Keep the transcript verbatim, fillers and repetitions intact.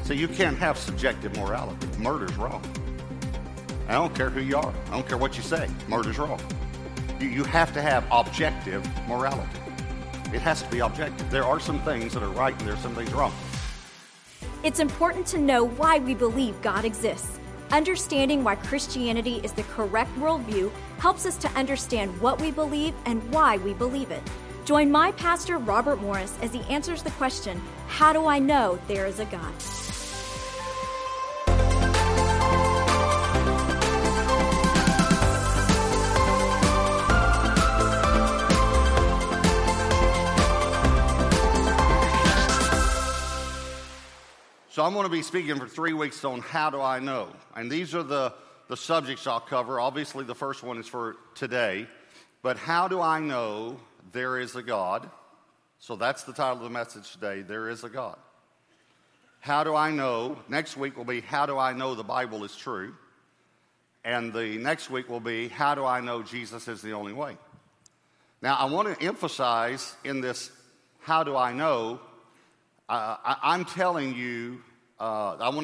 So you can't have subjective morality. Murder's wrong. I don't care who you are. I don't care what you say. Murder's wrong. You, you have to have objective morality. It has to be objective. There are some things that are right and there are some things wrong. It's important to know why we believe God exists. Understanding why Christianity is the correct worldview helps us to understand what we believe and why we believe it. Join my pastor, Robert Morris, as he answers the question, how do I know there is a God? So I'm going to be speaking for three weeks on how do I know. And these are the, the subjects I'll cover. Obviously, the first one is for today. But how do I know there is a God? So that's the title of the message today, There is a God. How do I know? Next week will be, how do I know the Bible is true? And the next week will be, how do I know Jesus is the only way? Now, I want to emphasize in this, how do I know, uh, I, I'm telling you, uh, I want